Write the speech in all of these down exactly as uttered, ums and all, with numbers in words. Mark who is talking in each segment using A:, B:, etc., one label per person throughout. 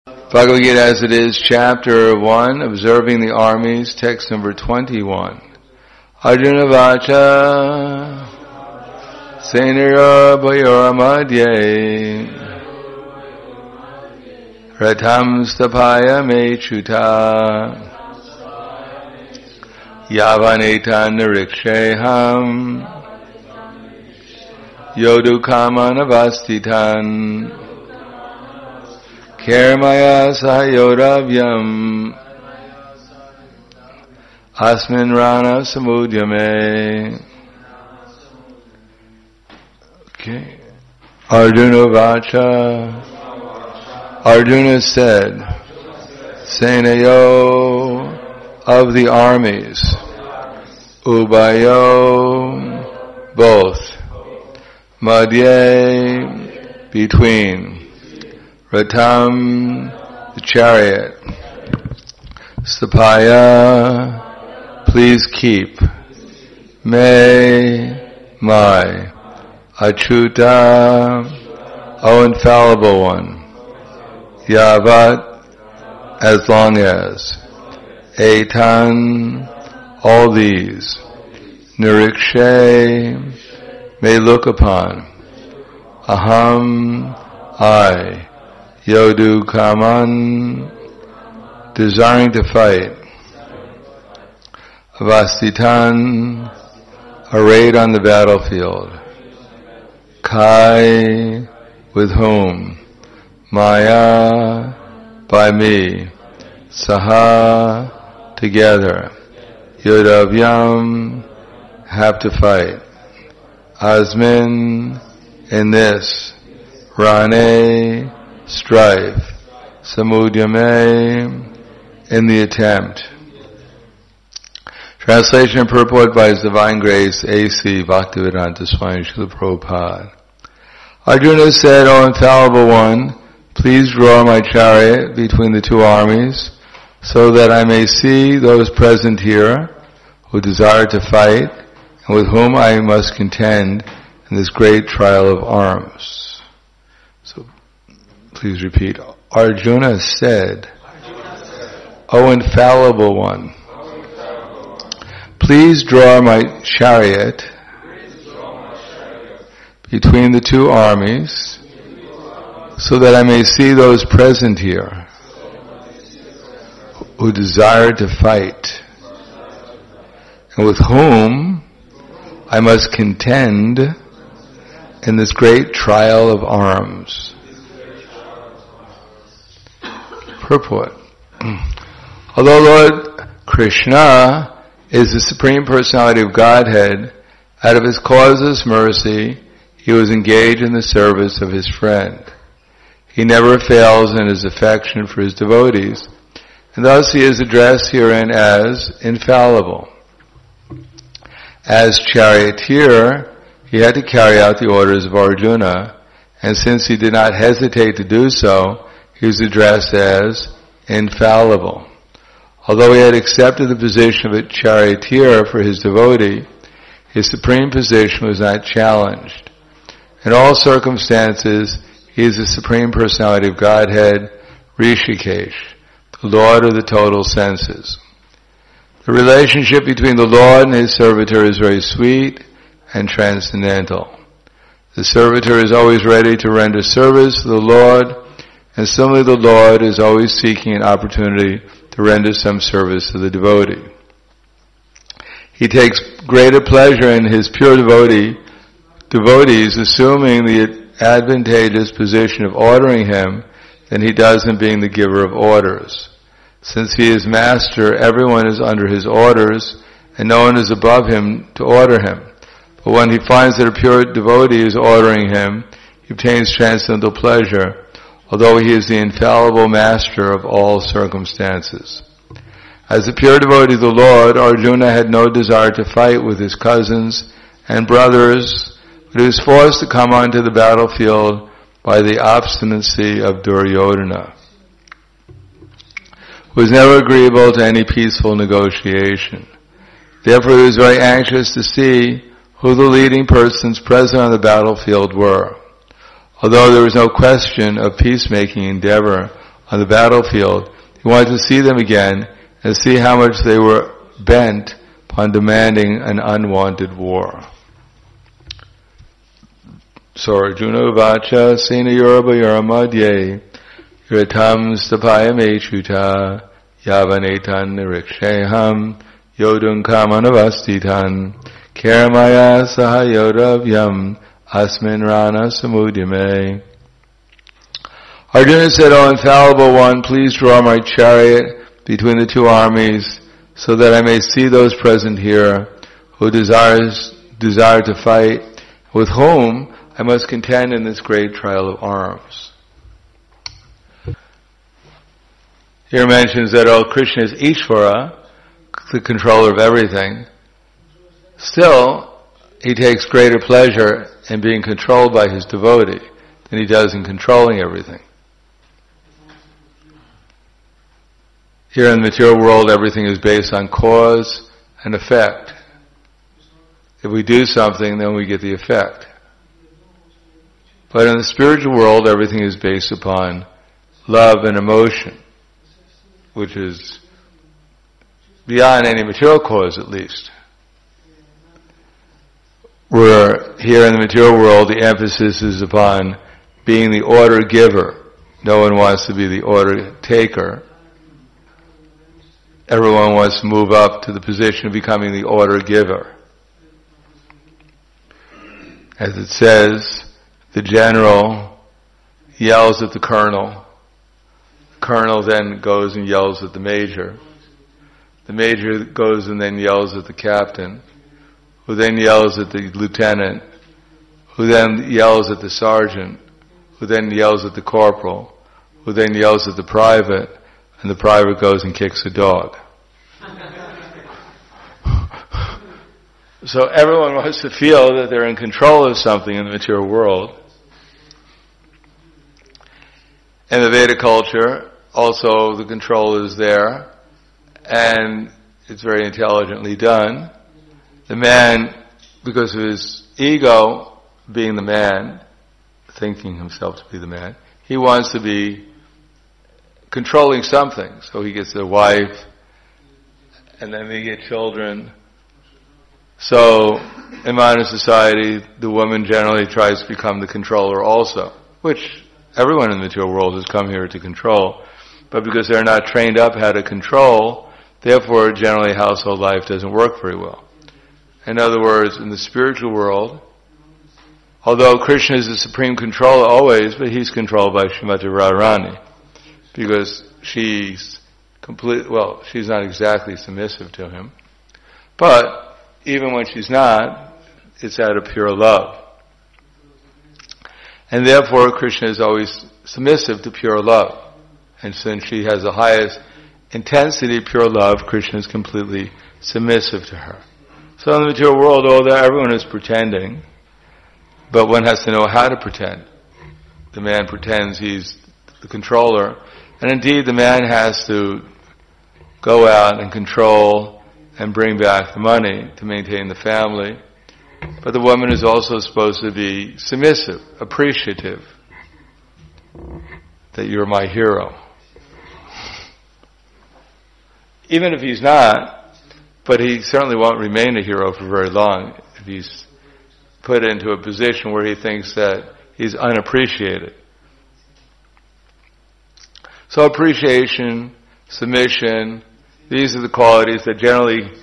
A: Bhagavad Gita as it is, chapter one, observing the armies, text number twenty-one. Arjuna Vacha Senira Bhayora Madhye Ratam Stapaya Mechuta Yavanetan Nariksheham Yodukamanavastitan Kermaya Sahayoravyam Asmin Rana Samudyame. Okay. Arjuna Vacha. Arjuna said, Senayo of the armies, Ubayo both, Madhye between, Ratam, the chariot. Stapaya, please keep. Me, my. Achuta, O infallible one. Yavat, as long as. Etan, all these. Nirikshe, may look upon. Aham, I. Yodu Kaman, desiring to fight. Avastitan, arrayed on the battlefield. Kai, with whom? Maya, by me. Saha, together. Yodavyam, have to fight. Asmin, in this. Rane, strife. Samudyame, in the attempt. Translation and purport by His Divine Grace A C Bhaktivedanta Swami Srila Prabhupada. Arjuna said, O infallible one, please draw my chariot between the two armies, so that I may see those present here who desire to fight, and with whom I must contend in this great trial of arms. So, please repeat. Arjuna said, O infallible one, please draw my chariot between the two armies so that I may see those present here who desire to fight and with whom I must contend in this great trial of arms. Purport. Although Lord Krishna is the Supreme Personality of Godhead, out of His causeless mercy, He was engaged in the service of His friend. He never fails in His affection for His devotees, and thus He is addressed herein as infallible. As charioteer, He had to carry out the orders of Arjuna, and since He did not hesitate to do so, He was addressed as infallible. Although He had accepted the position of a charioteer for His devotee, His supreme position was not challenged. In all circumstances, He is the Supreme Personality of Godhead, Rishikesh, the Lord of the total senses. The relationship between the Lord and His servitor is very sweet and transcendental. The servitor is always ready to render service to the Lord, and similarly the Lord is always seeking an opportunity to render some service to the devotee. He takes greater pleasure in His pure devotee, devotees assuming the advantageous position of ordering Him than He does in being the giver of orders. Since He is master, everyone is under His orders, and no one is above Him to order him. But when He finds that a pure devotee is ordering Him, He obtains transcendental pleasure, although He is the infallible master of all circumstances. As the pure devotee of the Lord, Arjuna had no desire to fight with his cousins and brothers, but he was forced to come onto the battlefield by the obstinacy of Duryodhana, who was never agreeable to any peaceful negotiation. Therefore he was very anxious to see who the leading persons present on the battlefield were. Although there was no question of peacemaking endeavor on the battlefield. He wanted to see them again and see how much they were bent upon demanding an unwanted war. So Arjuna vacha sena yoraba yoramadye yuratam stapaya mechuta yavanetan niriksheham yodun kamanavastitan karamaya sahayodavyam asmin rana samudime. Arjuna said, O infallible one, please draw my chariot between the two armies so that I may see those present here who desires, desire to fight, with whom I must contend in this great trial of arms. Here mentions that, oh, Krishna is Ishvara, the controller of everything. Still, he takes greater pleasure in being controlled by his devotee than he does in controlling everything. Here in the material world, everything is based on cause and effect. If we do something, then we get the effect. But in the spiritual world, everything is based upon love and emotion, which is beyond any material cause, at least. Where here in the material world, the emphasis is upon being the order giver. No one wants to be the order taker. Everyone wants to move up to the position of becoming the order giver. As it says, the general yells at the colonel. The colonel then goes and yells at the major. The major goes and then yells at the captain, who then yells at the lieutenant, who then yells at the sergeant, who then yells at the corporal, who then yells at the private, and the private goes and kicks a dog. So everyone wants to feel that they're in control of something in the material world. In the Vedic culture, also the control is there, and it's very intelligently done. The man, because of his ego, being the man, thinking himself to be the man, he wants to be controlling something. So he gets a wife, and then they get children. So, in modern society, the woman generally tries to become the controller also, which everyone in the material world has come here to control. But because they're not trained up how to control, therefore generally household life doesn't work very well. In other words, in the spiritual world, although Krishna is the supreme controller always, but he's controlled by Srimati Radharani, because she's complete, well, she's not exactly submissive to him, but even when she's not, it's out of pure love. And therefore Krishna is always submissive to pure love. And since she has the highest intensity of pure love, Krishna is completely submissive to her. So in the material world, although everyone is pretending, but one has to know how to pretend. The man pretends he's the controller, and indeed the man has to go out and control and bring back the money to maintain the family. But the woman is also supposed to be submissive, appreciative, that you're my hero. Even if he's not, but he certainly won't remain a hero for very long if he's put into a position where he thinks that he's unappreciated. So appreciation, submission, these are the qualities that generally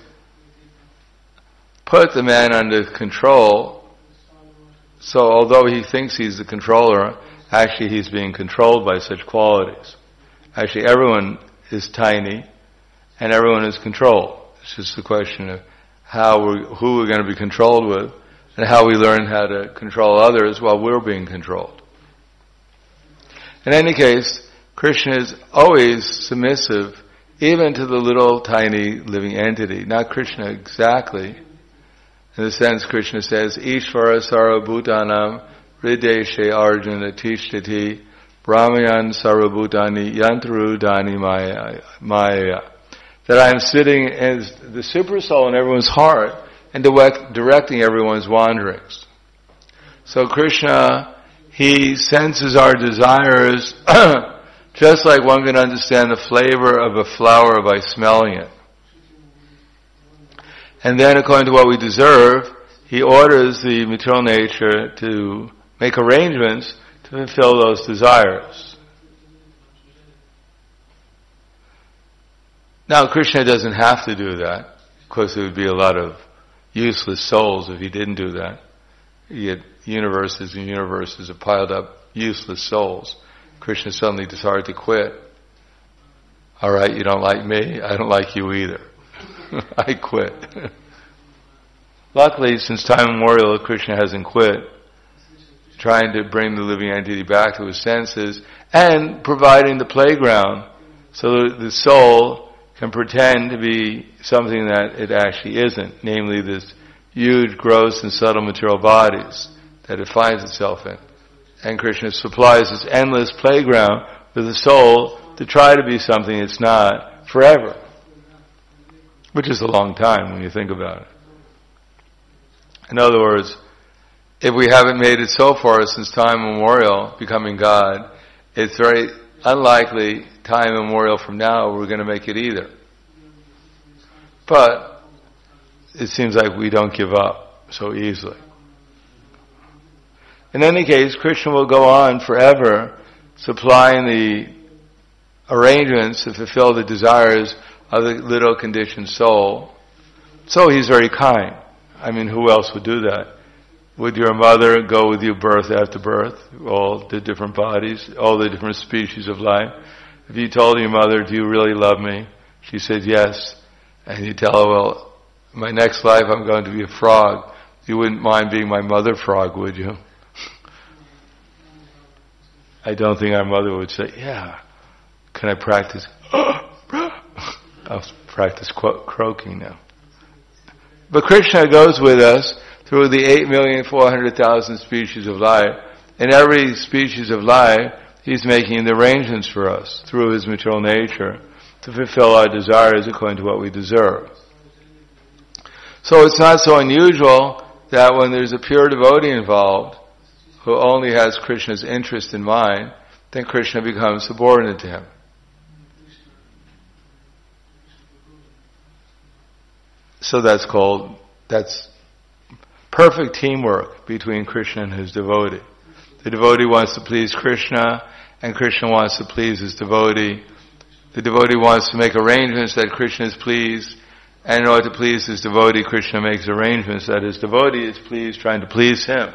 A: put the man under control. So although he thinks he's the controller, actually he's being controlled by such qualities. Actually everyone is tiny and everyone is controlled. It's just a question of how we, who we're going to be controlled with and how we learn how to control others while we're being controlled. In any case, Krishna is always submissive even to the little tiny living entity. Not Krishna exactly. In the sense Krishna says, Ishvara sarvabhutanam hrideshe arjuna tishtati brahmayan sarvabhutani yantarudani maya, maya. That I am sitting as the super soul in everyone's heart and direct, directing everyone's wanderings. So Krishna, he senses our desires Just like one can understand the flavor of a flower by smelling it. And then according to what we deserve, he orders the material nature to make arrangements to fulfill those desires. Now Krishna doesn't have to do that. Of course there would be a lot of useless souls if he didn't do that. Yet universes and universes have piled up useless souls. Krishna suddenly decided to quit. Alright, you don't like me, I don't like you either. I quit. Luckily, since time immemorial, Krishna hasn't quit, trying to bring the living entity back to his senses and providing the playground so that the soul can pretend to be something that it actually isn't, namely this huge, gross and subtle material bodies that it finds itself in. And Krishna supplies this endless playground for the soul to try to be something it's not forever. Which is a long time when you think about it. In other words, if we haven't made it so far since time immemorial, becoming God, it's very unlikely time immemorial from now we're going to make it either. But it seems like we don't give up so easily. In any case, Krishna will go on forever supplying the arrangements to fulfill the desires of the little conditioned soul. So he's very kind. I mean, who else would do that? Would your mother go with you birth after birth? All the different bodies, all the different species of life. If you told your mother, do you really love me? She said yes. And you tell her, well, in my next life I'm going to be a frog. You wouldn't mind being my mother frog, would you? I don't think our mother would say, yeah. Can I practice? I'll practice qu- croaking now. But Krishna goes with us through the eight million four hundred thousand species of life. In every species of life, he's making the arrangements for us through his material nature to fulfill our desires according to what we deserve. So it's not so unusual that when there's a pure devotee involved, who only has Krishna's interest in mind, then Krishna becomes subordinate to him. So that's called, that's perfect teamwork between Krishna and his devotee. The devotee wants to please Krishna, and Krishna wants to please his devotee. The devotee wants to make arrangements that Krishna is pleased, and in order to please his devotee, Krishna makes arrangements that his devotee is pleased, trying to please him.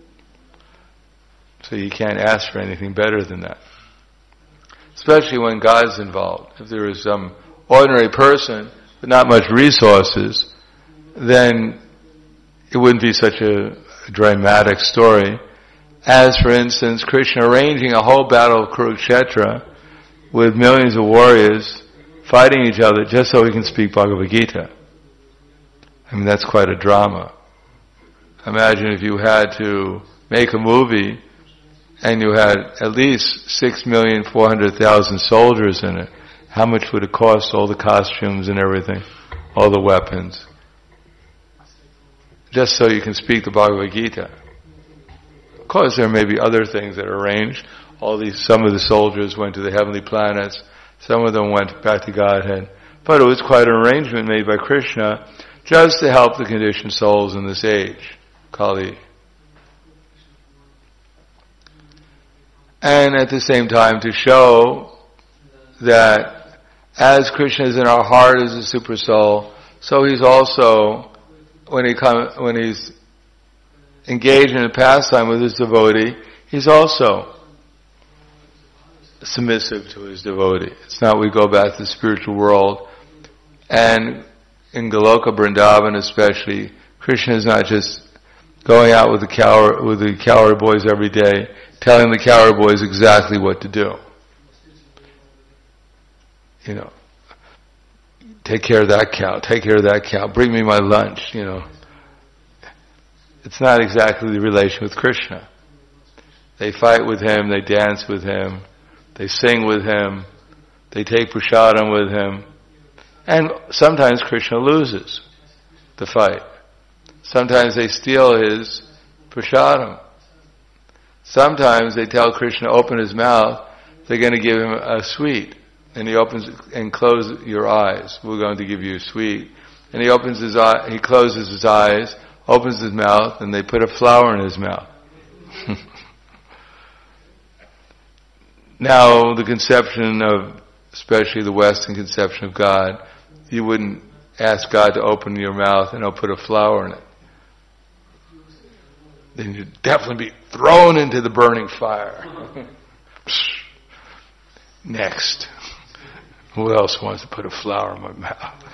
A: So you can't ask for anything better than that. Especially when God's involved. If there is some ordinary person with not much resources, then it wouldn't be such a dramatic story as, for instance, Krishna arranging a whole battle of Kurukshetra with millions of warriors fighting each other just so he can speak Bhagavad Gita. I mean, that's quite a drama. Imagine if you had to make a movie and you had at least six million four hundred thousand soldiers in it. How much would it cost, all the costumes and everything, all the weapons? Just so you can speak the Bhagavad Gita. Of course, there may be other things that are arranged. All these, some of the soldiers went to the heavenly planets, some of them went back to Godhead. But it was quite an arrangement made by Krishna just to help the conditioned souls in this age, Kali. And at the same time to show that as Krishna is in our heart as a super soul, so he's also, when he come, when he's engaged in a pastime with his devotee, he's also submissive to his devotee. It's not we go back to the spiritual world, and in Goloka Vrindavan especially, Krishna is not just going out with the cow with the cowherd boys every day, telling the cowherd boys exactly what to do. You know, take care of that cow, take care of that cow, bring me my lunch, you know. It's not exactly the relation with Krishna. They fight with him, they dance with him, they sing with him, they take prasadam with him, and sometimes Krishna loses the fight. Sometimes they steal his prasadam. Sometimes they tell Krishna, open his mouth, they're going to give him a sweet. And he opens and closes your eyes. We're going to give you a sweet. And he opens his eye, he closes his eyes, opens his mouth, and they put a flower in his mouth. Now, the conception of, especially the Western conception of God, you wouldn't ask God to open your mouth and I'll put a flower in it. Then you'd definitely be thrown into the burning fire. Next. Who else wants to put a flower in my mouth?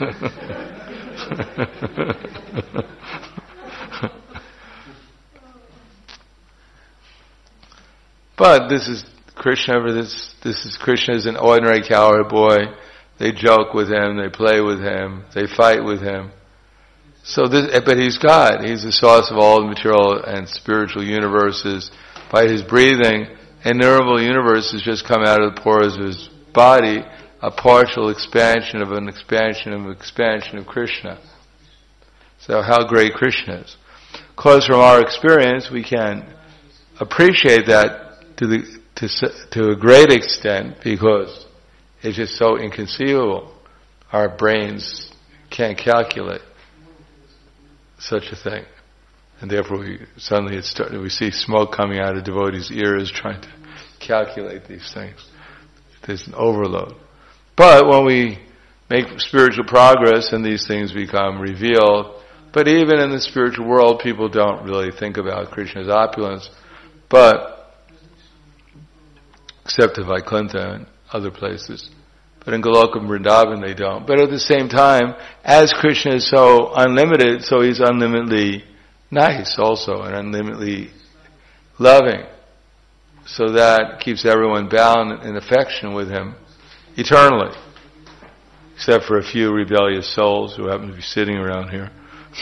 A: But this is Krishna, this, this is Krishna is an ordinary cowherd boy. They joke with him, they play with him, they fight with him. So this, but he's God. He's the source of all the material and spiritual universes. By his breathing, innumerable universes just come out of the pores of his body, a partial expansion of an expansion of an expansion of Krishna. So how great Krishna is. Because from our experience, we can appreciate that to the to to a great extent, because it's just so inconceivable. Our brains can't calculate such a thing, and therefore we suddenly it start, we see smoke coming out of devotees' ears trying to calculate these things. There's an overload. But when we make spiritual progress and these things become revealed, but even in the spiritual world, people don't really think about Krishna's opulence, but except in Vaikuntha and other places. But in Goloka and Vrindavan they don't. But at the same time, as Krishna is so unlimited, so he's unlimitedly nice also, and unlimitedly loving. So that keeps everyone bound in affection with him eternally. Except for a few rebellious souls who happen to be sitting around here.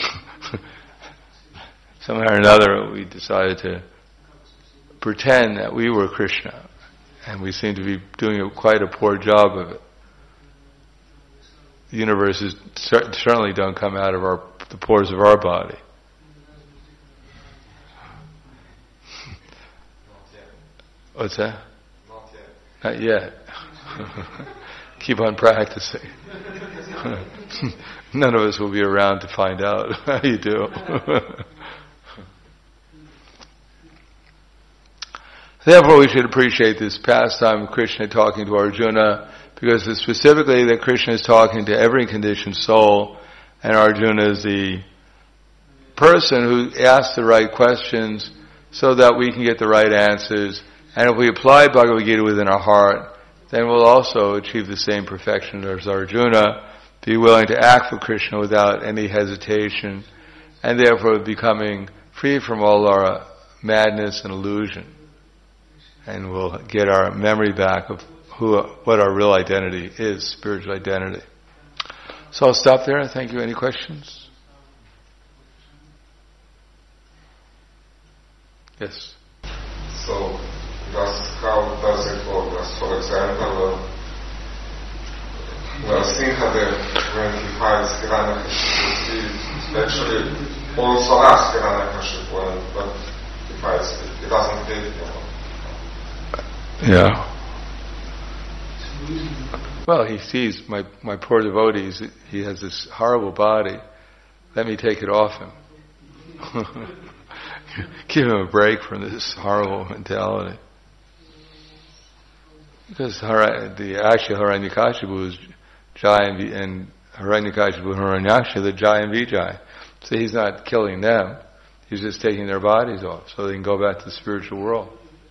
A: Somehow or another we decided to pretend that we were Krishna. And we seem to be doing a, quite a poor job of it. The universes cer- certainly don't come out of our the pores of our body. What's that? Not yet. Not yet. Keep on practicing. None of us will be around to find out how you do. Therefore, we should appreciate this pastime of Krishna talking to Arjuna, because it's specifically that Krishna is talking to every conditioned soul, and Arjuna is the person who asks the right questions so that we can get the right answers. And if we apply Bhagavad Gita within our heart, then we'll also achieve the same perfection as Arjuna, be willing to act for Krishna without any hesitation, and therefore becoming free from all our madness and illusion. And we'll get our memory back of who, what our real identity is, spiritual identity. So I'll stop there. Thank you. Any questions? Yes.
B: So, does, how does it work? As for example, uh, well, Sinhadev, when he fights Hiranyakashipu, he actually also asks Hiranyakashipu, but he fights, he doesn't hate him.
A: Yeah. Well, he sees my my poor devotees. He has this horrible body. Let me take it off him. Give him a break from this horrible mentality. Because the actually Hiranyakashipu is Jai and, and Hiranyakashipu and Hiranyaksha, the Jai and Vijay. So he's not killing them. He's just taking their bodies off so they can go back to the spiritual world.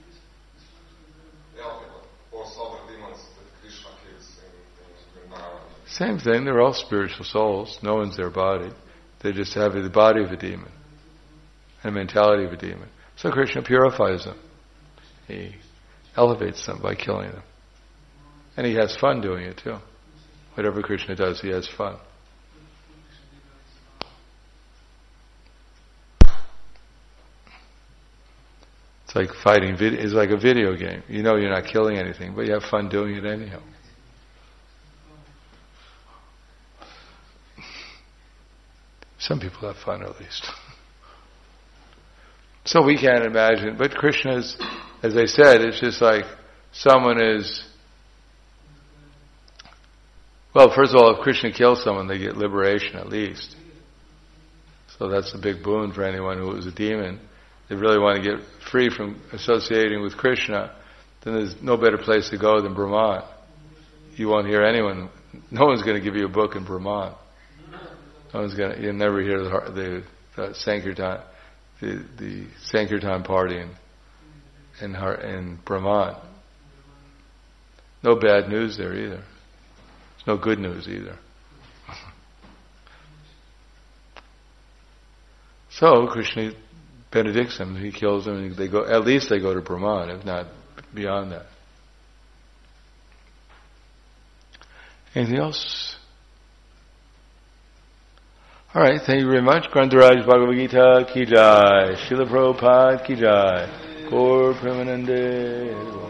A: Same thing, they're all spiritual souls. No one's their body. They just have the body of a demon and the mentality of a demon. So Krishna purifies them. He elevates them by killing them. And he has fun doing it too. Whatever Krishna does, he has fun. It's like fighting, vid- it's like a video game. You know you're not killing anything, but you have fun doing it anyhow. Some people have fun at least. So we can't imagine, but Krishna's, as I said, it's just like someone is, well, first of all, if Krishna kills someone, they get liberation at least. So that's a big boon for anyone who is a demon. They really want to get free from associating with Krishna, then there's no better place to go than Brahman. You won't hear anyone, no one's going to give you a book in Brahman. No one's going to, you'll never hear the, the, the Sankirtan, the, the Sankirtan party in, in, in Brahman. No bad news there either. There's no good news either. So Krishna benedicts them. He kills them, and they go. At least they go to Brahman, if not beyond that. Anything else? All right. Thank you very much. Grantharaj Bhagavad Gita ki jai. Srila Prabhupada ki jai. Gaur Premanande.